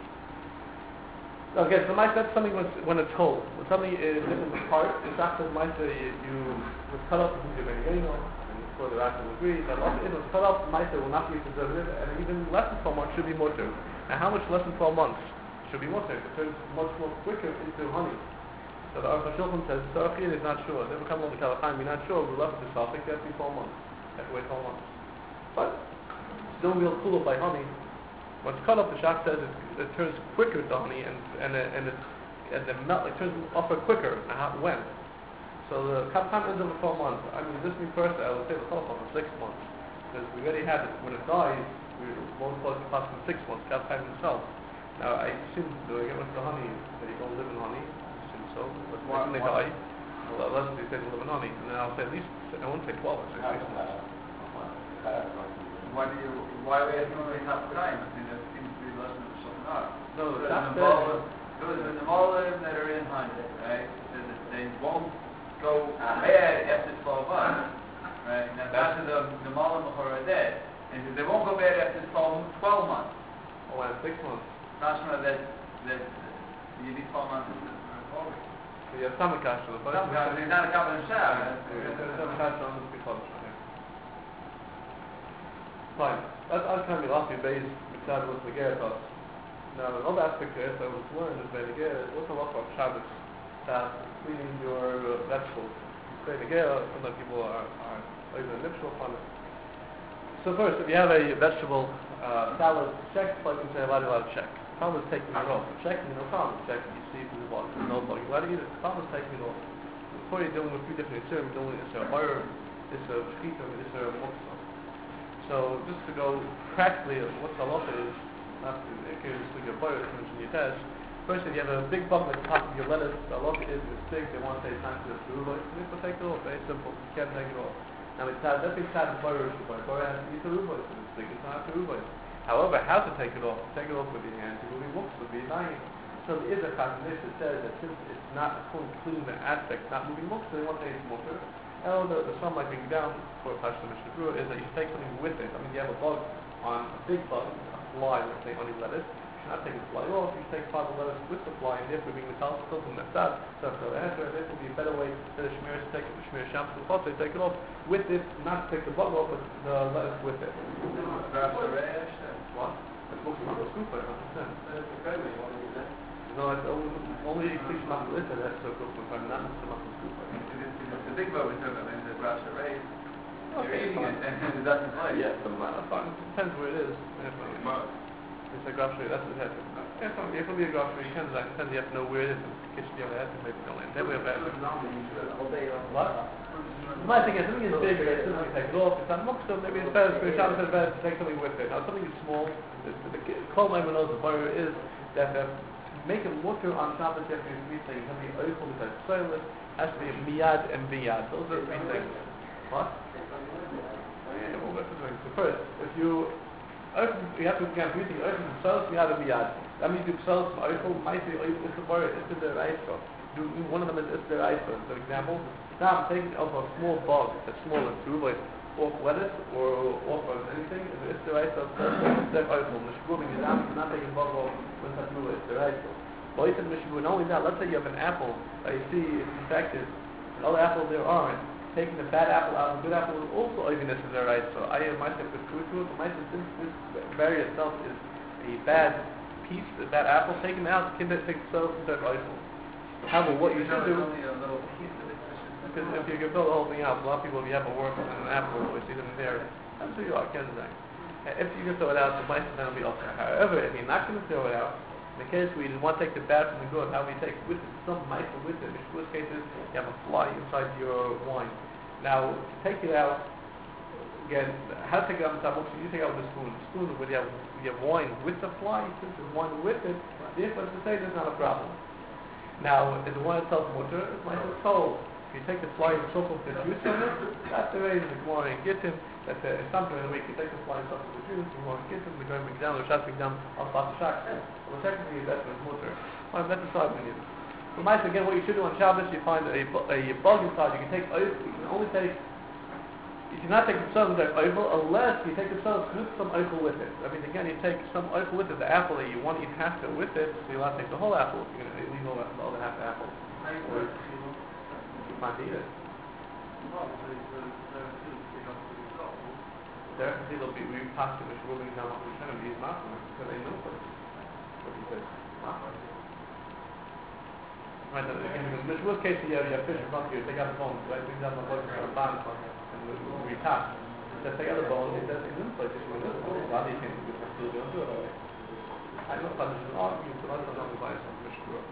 Speaker 1: Okay, so Mike, that's something when it's, when it's whole. When something is different apart, the Shach says, Mike, you, you was cut off from your Benigano, and before the Rashi will agree, that also it was cut off, Mike will not be preservative, and even less than twelve months should be mutter. Now, how much less than twelve months should be mutter? It turns much more quicker into honey. So the Aruch HaShulchan says, Sarachin is not sure. They come along to Kalachayim, we're not sure, we're left with the Safek, it has to be twelve months. You have to wait twelve months. But, still we'll pull up by honey, Once cut off, the Shach says it, it turns quicker to honey, and and it, and it and the melt it turns off quicker. And how when? So the time ends over twelve months. I mean, this me personally, I would say the cut off for six months, because we already had it when it dies. We won't close the past in six months. Got time himself. Now I assume do I get with the honey that you don't live in honey? I assume so. But
Speaker 3: Why-
Speaker 1: when they
Speaker 3: why?
Speaker 1: die, well, unless they say they live in honey, and then I'll say at least I won't say twelve. I'll say six months.
Speaker 3: Why do you, why are we asking only half the time? I mean, that seems to be less than the Shulchan
Speaker 1: No,
Speaker 3: Those
Speaker 1: that's
Speaker 3: are the
Speaker 1: the-
Speaker 3: Molim- those are the Molim that are in honey, right? Says that they won't go bad after twelve months, right? Now, that's the, the Molim before are dead. And says they won't go bad after twelve, twelve months.
Speaker 1: Oh, and six months.
Speaker 3: Mashma that, that you need twelve months to forward.
Speaker 1: So you have some cash on the bottom.
Speaker 3: Sometimes it's not a couple of showers.
Speaker 1: Some cash on the bottom. Fine. That's that's kind of off your base. Which that was the gear thought. Now another aspect to it that was learned is by the gear. What's a lot of Shabbos? That cleaning your uh, vegetables. Say the gear. Sometimes people are are over lipshul on it. So first, if you have a vegetable uh, salad, check. Like you say, allowed to check. Problem is taking it off. Checking, no problem. Checking, you see if there's water. No bug. You allowed to eat it. The problem is taking it off. Before you're dealing with two different terms, you're dealing with this fire, this shkita, this muksa. So just to go practically at what halacha is, not to give to your fire, as mentioned in your test. First, if you have a big bug like the top of your lettuce, the halacha is it's big. They want to say it's not to the food, but you have to take it off. Very simple. You can't take it off. Now it's not that big time of fire issue, but fire has to be to ruba. It's big. It's not to ruba. However, how to take it off? Take it off with your hands. It will be muksa, would be nine. So there is a combination that says that since it's not including the aspect, not moving muksa, they want to say it's muksa. Oh, the, the sun might bring down for Pashto Mishnah is that you take something with it. I mean, you have a bug on a big bug, a fly, let's say, on your lettuce. You should not take the fly off. You take part of the lettuce with the fly, and therefore being the talc still from the side. So, so the answer, this will be a better way for the shemir to take it, the shemir shampoo, the they take it off with it, not to take the bug off, but the lettuce with it. What? It looks like a scooper, one hundred percent. No, it's only, only six months later that's so good, but not so much a scooper.
Speaker 3: The big boat we're talking about is the Rosh Hashanah. You're
Speaker 1: Okay,
Speaker 3: eating
Speaker 1: fine.
Speaker 3: it and it doesn't play.
Speaker 1: Yeah, some amount of fun. It depends where it is. It's a grocery, that's what it has to be. Yeah, so it can be a grocery, it depends, it depends, you have to know where it is. In the kitchen, you have to maybe go in. Then we have that. What? My thing is, something is big, but it's something take it off. It's not much, so maybe it's better, for Shabbos it's better to take something with it. Now, something is small, the, the, the Kol Maimon knows the fire is that uh, make a mutter on Shabbos, you have to do three things. Have to be oichel, because soilus, has to be miyad and biyad. Those are the three things. What? Yeah, well, that's the thing. So first, if you oichel, you have to again three things. Oichel, soilus, miyad, and biyad. That means you soilus, oichel, might be oichel, it's the fire, it's in the right so. Do one of them is it's the right so. For example, now I'm taking off a small bug that's smaller than two, like off lettuce or off of anything. If it's the right so, it's the oichel. The shkurim is not not taking bug off when it's not it's the right so. But not only that, let's say you have an apple that you see it's infected, and other apples there aren't. Taking the bad apple out of the good apple is also oiviness in their right. So I might say with fruit fruit, might say since this berry itself is a bad piece, a bad apple, taken out, can take itself into an oifel. However, what you should do, because if you can throw the whole thing out, a lot of people, if you have a work on an apple, or see them there, that's what you are, can't say. If you can throw it out, the mice then will be okay. However, if you're not going to throw it out, in the case where you want to take the bad from the good, how do you take with it? Some mice with it. In most cases, you have a fly inside your wine. Now, to take it out, again, how to take it out on top? You take it out with a spoon. The spoon, where you have, you have wine with the fly, since there's wine with it, therefore, to say there's not a problem. Now, if the wine itself mutter, it might be cold. If you take the fly and soak up the juice on it, that's the way the Gemara and Gittin, that uh, at some point in the week you take the fly and soak up the juice, the Gemara and Gittin, the Gemara and Gittin, the Shas Gittin, I'll stop the Shak. Well, technically that's what mutter. Well, that's the side when you. So, Mike, again, what you should do on Shabbos, you find a, a bug inside, you can take oil, you can only take, you cannot take the sun with oil unless you take the sun with some oil with it. I mean, again, you take some oil with it, the apple that you want to eat half it with it, so you'll have to take the whole apple. You're going to leave all the other half the apple. Or you can't eat it. There, it'll be, we passed it, which will be down what we're trying to be not because they know what he says. Right, then, in this worst case, you have, you have fish in front of you, take out the bones, right? Bring down the bones on a band, and we, we pass. Just take out the bones, he says, he's in place, he's in this place. Well, he can't do it, he'll do it already. I know that there's an argument, but I don't know why it's not Mishkura.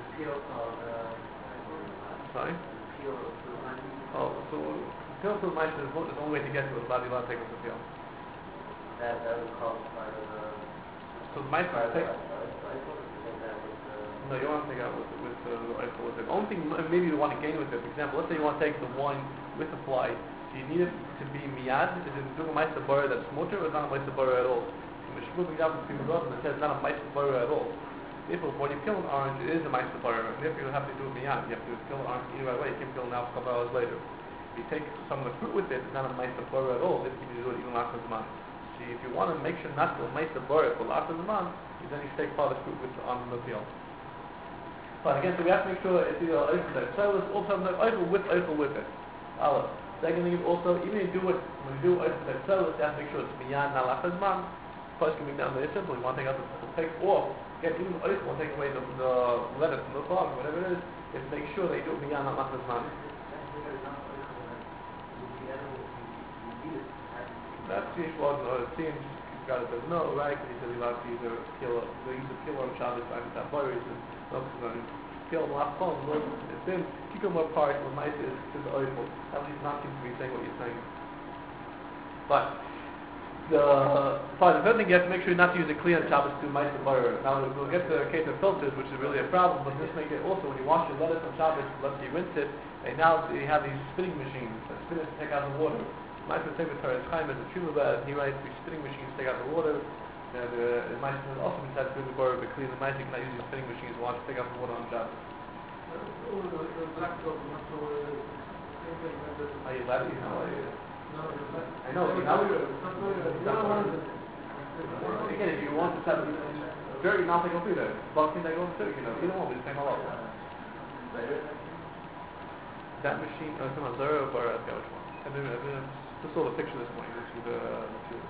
Speaker 1: Sorry? Oh, so Peel to the Mice is the only way to get to it, the body allowed to take with the Peel.
Speaker 2: That, that was called part of the...
Speaker 1: So the Mice
Speaker 2: part of
Speaker 1: take...
Speaker 2: the... I thought you think that was the...
Speaker 1: No, you don't want to take out with, with, uh, with the only thing maybe you want to gain with it, for example, let's say you want to take the wine with the fly, do you need it to be miyad? Is it doing a Meister Bara that's mutter or is it not a Meister Bara at all? In the Shmuz example, people go up and it says not a Meister Bara at all. Therefore, when you peel an orange, it is a Meister Bara, and therefore you have to do it miyad. You have to peel an orange either right away, you can peel it now a couple hours later. If you take some of the fruit with it, it's not a Meister Bara at all, therefore you do it even after the month. See, if you want to make sure not to a Meister Bara for after the month, then you take part of the fruit with on the peel. But again, so we have to make sure that it's either open there. So it's also open with open with it. Allah. Second thing is also, even if you do it, when you do open there, so you have to make sure it's miyad na lachazman. First can be down very simple. You want to take out the, the take off, get even open, want to take away the, the lettuce from the frog, whatever it is, is make sure that you do it miyad na lachazman. That's the issue of the seeing God says no, right? Because he says you're allowed to either kill, they used to kill on Shabbos, I mean, that boy is not going to kill him last phone. It's then keep him apart when Mice is to the oil. At least not seem to be saying what you're saying. But the fine, the third thing you have to make sure not to use a clean on Shabbos to Mice the butter. Now we'll get to the case of filters, which is really a problem, but just make it also when you wash your lettuce on Shabbos, let's say you rinse it, and now you have these spinning machines that spin it to take out the water. Mice the same with Torah's Chaim as a Shumabad, he writes these spinning machines to take out the water. And uh, it might also be said to the bar, but clean the mice, you cannot use these spinning machines to wash, take out the water on Shabbos. Are you glad you know? I know, you know. Again, if you want to have dirt, you're not taking over there. Buck can take over too, you know. You don't want to be the same a lot. That machine, oh, it's on a Zara bar, I forgot which one. I didn't, just saw the picture this morning, this is the, the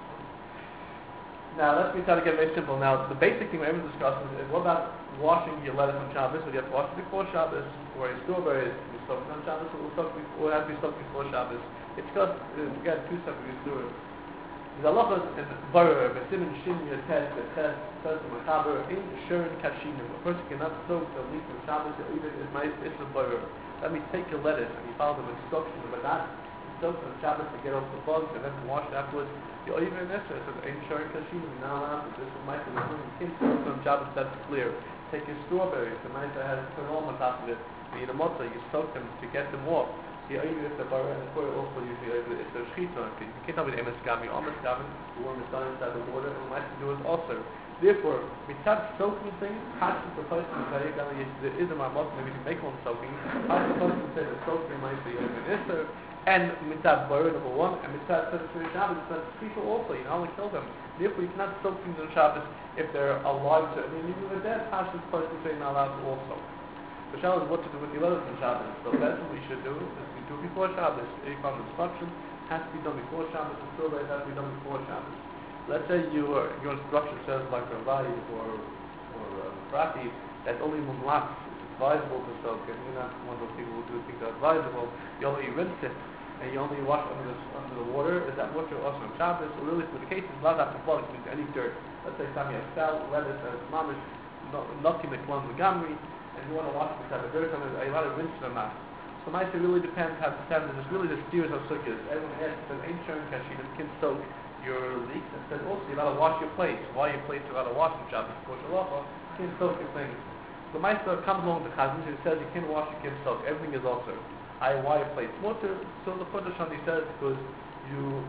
Speaker 1: Now, let's me try to get very simple. Now, the basic thing we're even discussing is what about washing your lettuce on Shabbos? Would you have to wash it before Shabbos? Or your strawberries can be soaked on Shabbos? Or will it have to be soaked before Shabbos? It's because, uh, again, two separate stories. There's a lot of in Barer, Besimin, Shin, Yotes, Beches, Tes, Mechaber, in Shurin, Kashinim. A person cannot soak the leaf on Shabbos or even is my Islam Barer. That means take your lettuce and you follow the instructions of that. Soak on Shabbos to get off the bugs and then wash it afterwards. You're even in Esther, it says, Ein Sharon Kashim, you're not allowed to. This is my thing. You can't soak on Shabbos, that's clear. Take your strawberries, the night that has phenol on top of it, you eat a motzah, you soak them to get them off. You're even if the bar and the coil also usually it's a shchita. You can't tell me the Emes Gami, Emes Gami, the worm is done inside the water, and what to do is also. Therefore, mitzad soaking things, has to the person say, there is a marmot, maybe you make one soaking, has the person say that soaking might be even Esther. And mitzad bar number one, and mitzad Seder Shabbos, mitzad people also, you know, only kill them. Therefore, you cannot soak things on Shabbos if they're alive. I mean, even with that, has this person say not allowed to also. The Shabbos is what to do with the lettuce on Shabbos. So that's what we should do, is we do before Shabbos. Any kind of instruction has to be done before Shabbos, and still has to be done before Shabbos. Let's say you, uh, your instruction says, like Ravai or, or uh, Rati, that only mumlach is advisable to soak, and you're not one of those people who do things that are advisable. You only rinse it, and you only wash under the, under the water. Is that water also on Shabbos? So really, for the case, it's not that symbolic into any dirt. Let's say some you have sal, lettuce, as mamish, nothing that comes with gamri, and you want to wash this type of dirt, are you allowed to rinse it or not? So my it really depends how the standard is. Really the steers of sukkahs. Everyone asks, says, ain't sharing kashinim can soak your leeks, and says also you're allowed to wash your plates. Why your plates are allowed to wash in Shabbos? Because shalacha can soak your things. The Meister comes along to Chazon and says you can wash, you can soak. Everything is also. I why your plates water. So the Chodesh Shani says because you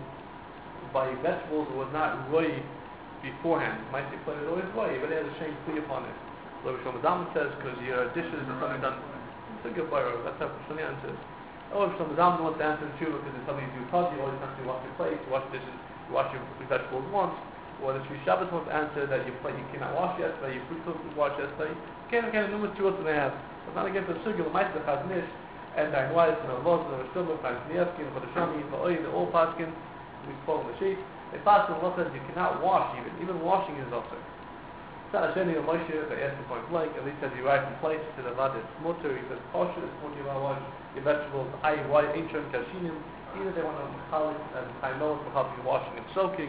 Speaker 1: by vegetables it was not roy beforehand. Meister plate is always roy, but it has a shame plea upon it. Rabbi Shlomo Zalman says because your dishes are something done. It's a good bar. That's how Shani answers. Oh, if Shlomo Zalman wants to answer in Tshuva because it's something you do touch, you always have to wash your plates, wash dishes, you wash your vegetables once. Or the Shri Shabbos wants to answer that your plate you cannot wash yesterday, your fruit you wash yesterday. You can't get numerous Tshuva they have. It's not against the Sugi, the Meister Chaznish, and Dain Weiss, and Avos, and Rishtumah, and Knievsky, and Chodesh Shani, and Va'oi, the all Paskin, we follow the sheet. They pass on what says you cannot wash even. Even washing is also. Shani or Moshe, they asked the point blank, and he says you write in place to the Vad, it's mutter, he says kosher, it's mutter, you want to wash your vegetables, I, Y, ancient kashinim, either they want to mechalik and I know it will help you washing and soaking,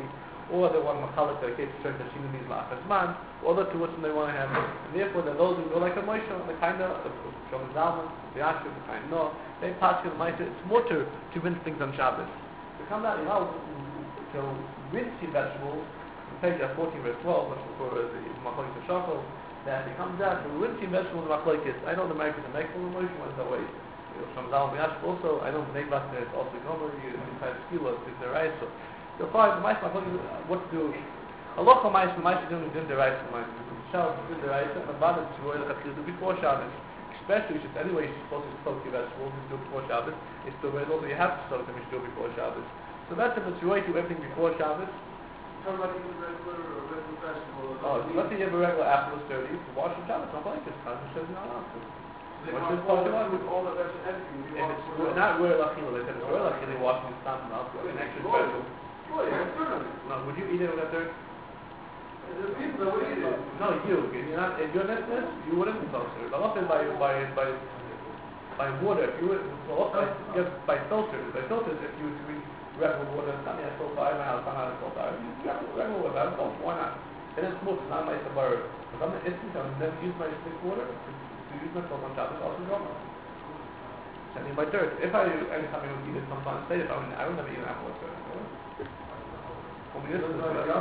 Speaker 1: or they want Machalak, the case of the Shinamis Lachas Man, or the tuition they want to have. And therefore, they're those who go like a Moshe, the kind of, from the Zalman, the Ashur, the kind of, they pass you the Moshe. It's mutter to rinse things on Shabbos. To come down, you know, to rinse your vegetables, page fourteen verse twelve, which for the Machalak of Shachol, that it comes down to rinse your vegetables in Machalakis. I know the Americans are making the Moshe ones that way. From Zalman, the Ashur also, I know the Negbach, there's also Gomer, you try to skill us, it's the right, so. So far, the Maisa, what to do? Allah Maisa, the Maisa doing the right for Maisa. Shabbos is the right, and the Bada is Royal Chatzil do before Shabbos. Especially, since anyway, you're supposed to soak your vegetables, you do it before Shabbos. It's the way also you have to soak them, you should do it before Shabbos. So that's if it's right to do everything before Shabbos.
Speaker 3: Talk about even regular, regular vegetables.
Speaker 1: Oh, let's say you have a regular apple thirty, to wash the Shabbos, not like this. Hashem says you're not allowed to.
Speaker 3: They want to wash it with all the vegetables, everything.
Speaker 1: If it's not Royal Achila, they said it's Royal Achila, you're washing the stamp and also an extra special.
Speaker 3: Oh, yeah, certainly.
Speaker 1: No, would you eat it with that dirt?
Speaker 3: There's people that would eat it.
Speaker 1: No, you. You're not, if you're not this, you wouldn't filter. The law says by by by by water. If you would, the law says yes, by filters. By filters, if you would drink regular water, it's not yet so far. I don't know how it's not so far. You drink regular water. I don't know why not. And it's smooth. It's not nice to borrow. But I'm an instant. I'm never use my stick water to, to use my salt on top. It's also wrong. Sending by dirt. If I anytime I would eat it sometimes, say if I would, I would never eat an apple with dirt. Only this is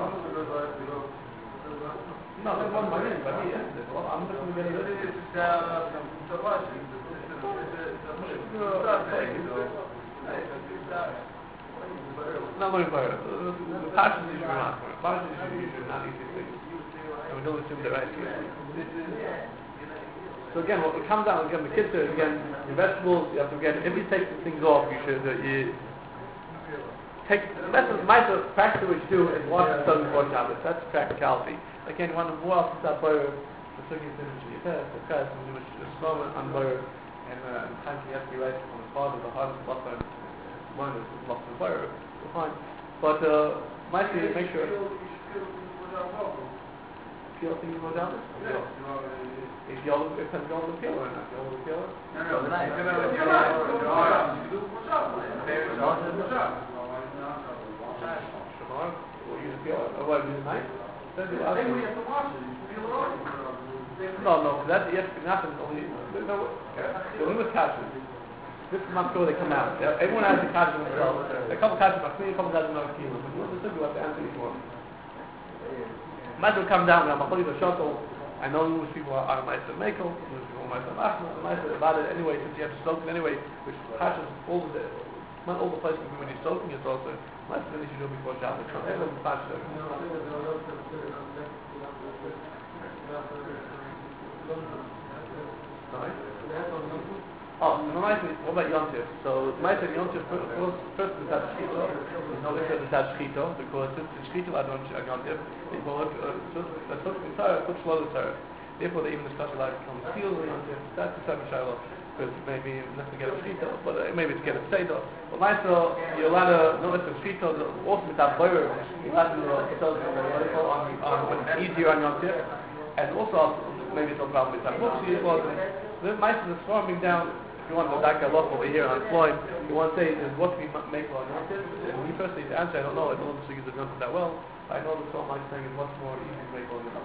Speaker 1: no, that's one my name, but me, yes, well, I'm just going to get it.
Speaker 3: It's uh, so much.
Speaker 1: Not only fire. The passion is usually not fire. Passion is usually not easy things. And we don't assume the right here. So again, what comes down, again, the kids are, again, your vegetables, you have to, again, if you take the things off, you should, uh, you take, the method, my practically what you do is wash the sun before Shabbos. That's practicality. Again, you want to wash the butter, the sukkah is in your head, the guys can do a small on butter, and uh, times you have to be right on the part of the hardest butter, one is lost in butter, you're fine. But, uh, my thing is make sure. Peel things you go down this? If you all, if you all the peel or not, you all the peel it?
Speaker 3: No, no, no. You're going
Speaker 1: Shamar, or use a peel, or what, use a knife?
Speaker 3: I think we have to wash it. You peel it off.
Speaker 1: No, no, that's yes, nothing. Only no, the only with kashrus. This is not sure they come out. Yeah, everyone has a kashrus themselves. A couple kashrus are clean, a couple kashrus are not clean. But you understood you have to answer each one. Might as well come down. I'm a holy shuttle. I know most people are on Ma'aser Mekel, most people are Ma'aser Machna, Ma'aser about it anyway. Since you have to soak it anyway, which kashrus all the not all the places when you're soaking it also. That's the thing you do before Shabbos. Everyone is kashrus. Sorry? Oh, no, what about Yom Tov? So, Ma'aser Yom Tov, first is that Shchito. No, this is that Shchito, because since the Shchito I don't on Yom Tov, people are took the Torah, put slow the Torah. Therefore, they even discuss a lot of conceal the Yom Tov. That's the second Shiloh, because maybe not to get a Shchito, but uh, maybe to get a Seder. But Ma'aser, you're allowed to notice the Shchito, also with that Boyer, you're allowed to sell on, on, easier on Yom Tov. And also, maybe it's no problem with that. The mice is swarming down. If you want to back a lot over here on Floyd, you want to say is what we make on Yontif. And me personally to answer, I don't know. I don't know the figures of Yontif that well. I know the song might saying is much more easy to make on Yontif.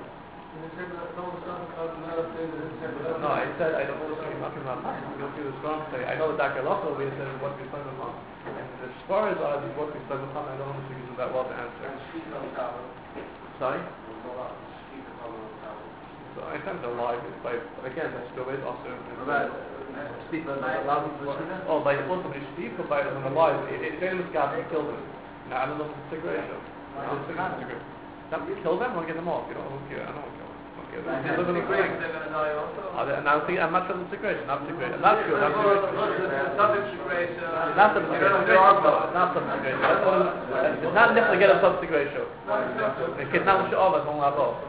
Speaker 1: No, I said I don't know the figures of Yontif. You'll see the strong say. I know the Dakar Lochel over here says what we study on. And as far as I what we study on, I don't know the figures of that well to answer. Sorry. So I think they're alive, but again, that's still is also
Speaker 3: Speak by allowed to listen.
Speaker 1: oh, by also by speak or by them alive. If anyone got them, kill them. Now I don't know if it's a cigarette show. I don't think it's a cigarette. Some kill them or get them off. You know, I don't care. I don't care. Okay, they're living in the
Speaker 3: They're going to die also.
Speaker 1: And I'm thinking, I'm not sure the cigarette. Not cigarette. Not sure. Not cigarette.
Speaker 3: Not cigarette.
Speaker 1: Not the cigarette. Not the cigarette. It's not necessarily get a sub cigarette show. It's not the show of us on our boat.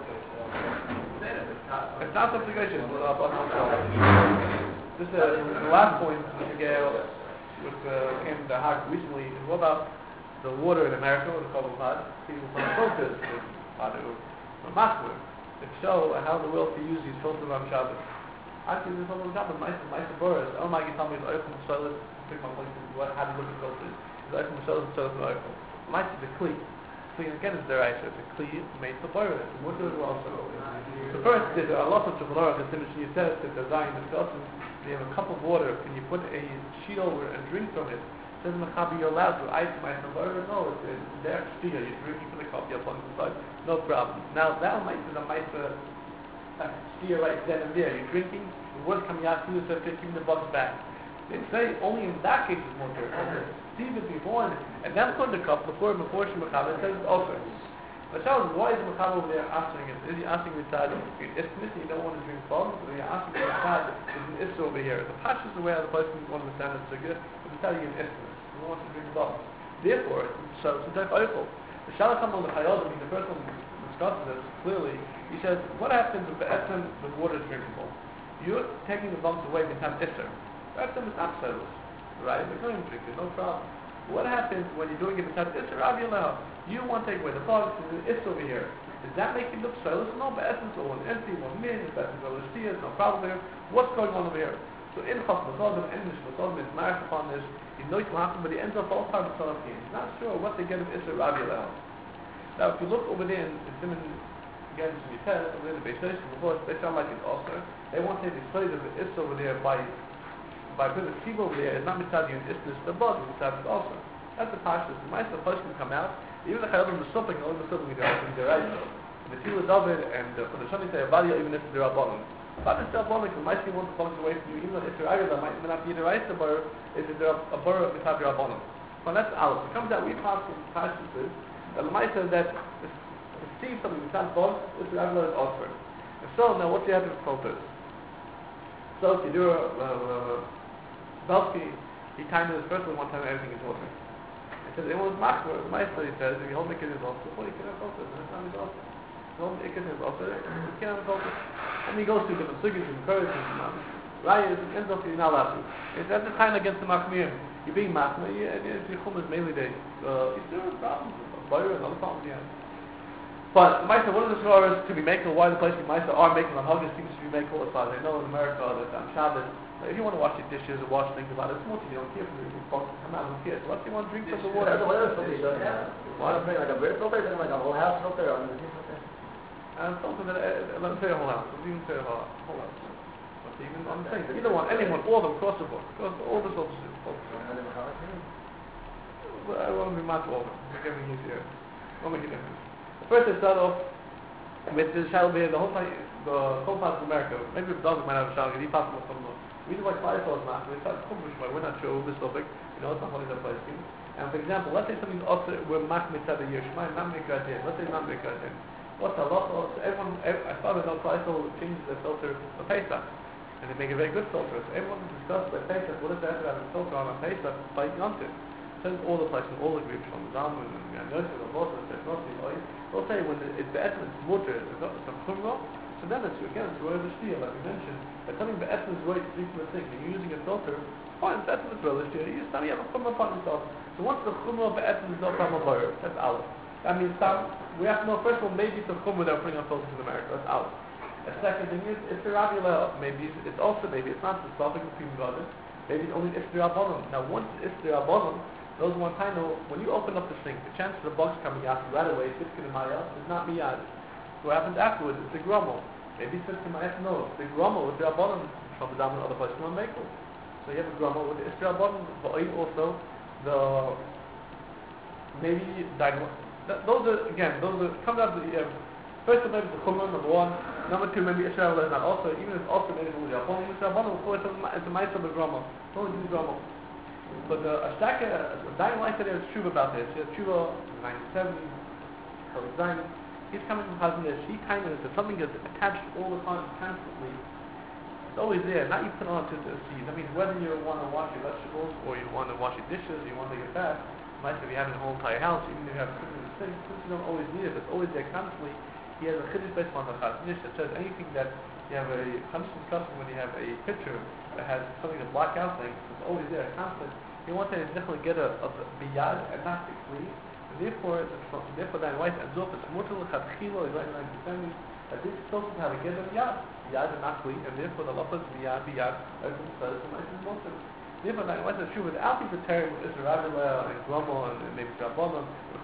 Speaker 1: It's not something I should This is uh, the last point which uh, came to Hag recently is what about the water in America, the Kobel Pod, people from filters with Padu, from Masler, to show how the will to use these filters on Shabbos. Actually, there's something on Shabbos, Meister Boris, oh my, you tell me it's open solar, pick my place, how do you look at filters? It's open solar, solar, open. Meister the Kli. Kli again is deraisa. It's a Kli made for Boyer. It's a mutter also. So first, there's a lot of Chavalora, the Simish Yitzet, that they're dying discussing. They have a cup of water. Can you put a sheet over and drink from it? Says Mechabi, you're allowed to. I my Chavalora, no, it's it's there. You're drinking from the cup. You're putting it aside. No problem. Now that might be the might steer right then and there. You're drinking. The word coming out to you, so taking the bugs back. They say only in that case is mutter. Steve is before and then put the cup before before she Mechabi. It says it's also. But Charles, why is Mechabi over there asking it? Is he asking inside? It's missing. You don't want to drink bugs, or you're asking inside? There's an issa over here. The pash is the way the person wants to understand it. So good. But it's telling you an issa. You don't want to drink bugs. Therefore, so it's a type of the Shalacham on the Chayyad, the first one discusses this clearly. He says, what happens if the Etzem, the water is drinkable? You're taking the bugs away with time Isser. The Etzem is not settled, right? They're going to drink it, no problem. What happens when you're doing it with time Isser? Aviyallah. You want to take away the bugs, there's an Isser over here. Does that make it look settled? No, but Etzem is one empty, one min, the Etzem is all there's no problem there. What's going on over here? So in Chaf Masadim, in Mish Masadim, it's marked upon this. You know it will happen, but he ends up all part of Salafin. He's not sure what they get of Isser Aviyallah. Now, if you look over there in Simon, again, in Yitzhak, over there in the Beis Yosef, before they sound like it's also, they want to take the slate of the Issa over there by, by putting the Siva over there, it's not Mitzad Yun Isness, the bug, it's Mitzad Yun also. That's the Pashtus. The Meister Posh can come out, even the Chayyim the Suping, all the Suping, they're right. The Tila David, and uh, for the Shani say, Avalia, even if they're Rabbanon. But it's Rabbanon, because Meister wants to focus away from you, even though if you're Ayah, that might not be the right, the Burr, is that they're a Burr of Mitzad Rabbanon. Well, that's Aleph. It comes out, we pass in Pashtus, the Lamaita that to see something you can't bog, is the Agla is offered. And so now what do you have to filters? So if you do a uh, Belsky, he kind of first one time everything is offered. He says it was Machmer, the Meister he says, if you hold the kid is offered, before you can have filters, and it's not his offer. You hold the kid is offered, you can't have filters. And he goes through different sugars and curves and rayas, and ends up you're not allowed to. It's at the time against the Machmir. You're being Machmer, you, and your chum is mainly there. Uh, you still have problems. Boyer and other problems, yeah. But Meister, what are the scholars to be making? Why the place Meister are making on Huggins seems to be making all the time. They know in America that on Shabbos, like, if you want to wash your dishes or wash things about it, it's more to you don't care for the folks to come out and care. So what do you want to drink from the water?
Speaker 4: That's the way it's filter, yeah. Want to bring like a beer filter, then like a whole house filter, or a filter?
Speaker 1: And something that, uh, let's say a whole house. Let's even say a whole house. But even, I'm saying, either one, anyone, all of them, across the board. Across all the sorts of folks. Well, I won't be much over. We're getting easier. Won't make a difference. First, they start off with the shadow beer, the whole time, the whole part of America. Maybe the dog might have a shadow, he passed from the we do like five thousand math, we start publishing, we're not sure this topic, you know, it's not only that place. And for example, let's say something's also, we're Mach Mitzad a year, Shemai, Mam Mikradin, let's say Mam Mikradin. What's the lot? Everyone, every, I thought that Faisal changes the filter for Pesach. And they make a very good filter. So everyone discussed by Pesach, what is that to have a filter on a Pesach by Yontif? Says all the places, all the groups from Zalman and Yosef and Bosa and Technosi, they'll say when the, it's the essence water, it's a chumrah, so then it's again it's where the steel, like we mentioned. But something the essence right to the thing, and you're using a filter, fine, the essence is well steel, you just you have a chumrah upon yourself. So once the chumrah of the essence is not from a fire, that's out. That means some, we have to know first of all, maybe it's a chumrah that we're putting on filters in America, that's out. The second thing is, it's a rabbi, maybe it's, it's also, maybe it's not the suffix between brothers, maybe it's only it's the rabbanon. Now once it's the rabbanon, those one time, when you open up the sink, the chance of the bugs coming out right away, fifteen maya, is not miyad. So what happens afterwards? It's a grumble. Maybe fifteen maya, no. The grumble with the rabbanon from the dominant other place, one makel. So you have a grumble with the Isra rabbanon, but also the maybe that, those are again those are comes out of the uh, first of maybe the chumrah number one, number two maybe Isra is not also even if also maybe the rabbanon Isra rabbanon before it's a mice of the grumble. It's only the grumble. But the Ashtaka, a dying light that has tshuva about this. He has tshuva in nineteen seventy, he's coming from Hazanish. He kind of is something that's attached all the time, constantly. It's always there, not you put on to the seeds. I mean, whether you want to wash your vegetables, or you want to wash your dishes, or you want to get bath, might if you have it in the whole entire house, even if you have it in the sink, since you don't always need it, it's always there constantly. He has a chiddush based on the Hazanish that says anything that you have a constant custom when you have a picture that has something to block out things, it's always there, constant. You want to definitely get a, a biyad and not be clean. And therefore, therefore, that wife ends up as mutal chadchilo is right in the family. That this tells us how to get a biyad, biyad and not clean, and therefore the lafaz biyad, biyad, everything says the wife is mutal. Therefore, that wife is true without the term is rabbi and grumble and maybe rabbanon. The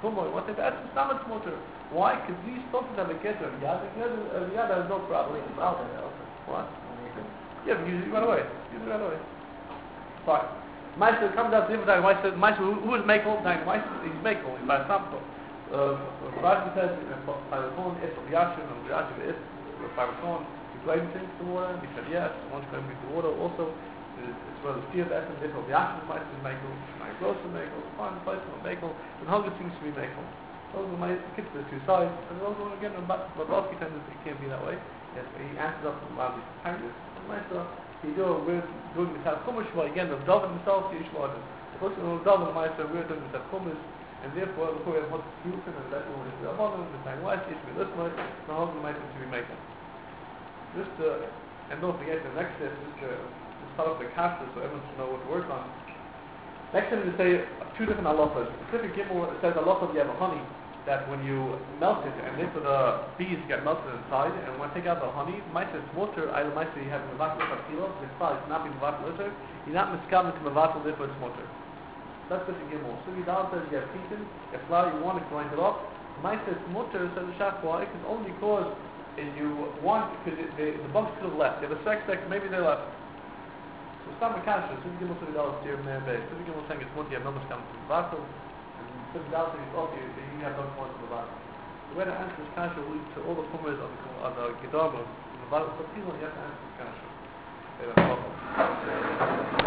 Speaker 1: Kumoy, what if that's not much motor? Why? Because these stuff have a get of Yad, and Yad has no problem.
Speaker 4: Out there also.
Speaker 1: What? Yeah, but you, you run away. You run away. Fine. Meister comes out to different time. Meister, Meister, who, who is Mekel? Meister, he's Mekel, by example. Uh, Rashi says, Parason, it's Yashim, and Yashim is Parason, he claims things to water, he said yes, one claims to water also. As well as fear of essence, therefore Yashim Meister is Mekel, my gross is Mekel, fine, place of Mekel, and Hunger seems to be Mekel. Those are my kids to the two sides, and those are again, but Bobrovsky tends it can't be that way. Yes, he answers up to a lot of these hangers, and Meister, he do, we're doing this half Chumash, but again, the Dov himself, the Yishmael. The person who Dov and Meister, we're doing this half Chumash, and therefore, before we have much use in it, that's what we're doing. Above them, the time west, it should be this much, the whole Meister should be making. Just, uh, and don't forget, the next step is to start up the kasha so everyone should know what to work on. Next thing is to say two different halachas. Specific Gimel says halacha you have a honey, that when you melt it, and therefore the bees get melted inside, and when you take out the honey, might say it's water, either might say you have mevatel patilo, the size not be mevatel litter, you're not miskam into mevatel, therefore it's water. That's the Gimel. So you down says you have peatin, you have flour, you want to grind it up. Might say it's water, says the shach, why? Because only because you want, because the, the bugs could have left. You have a sex sex, maybe they left. So it's not makasha, so you Gimel to the dollars to your man base. So you Gimel saying it's water, you have no miskam into mevatel. So the dollars is okay, you have no more to mevatel. The way to answer this kasha leads to all the kummers on the, on the Gedama, mevatel patilo, you have to answer this kasha. Okay, that's all.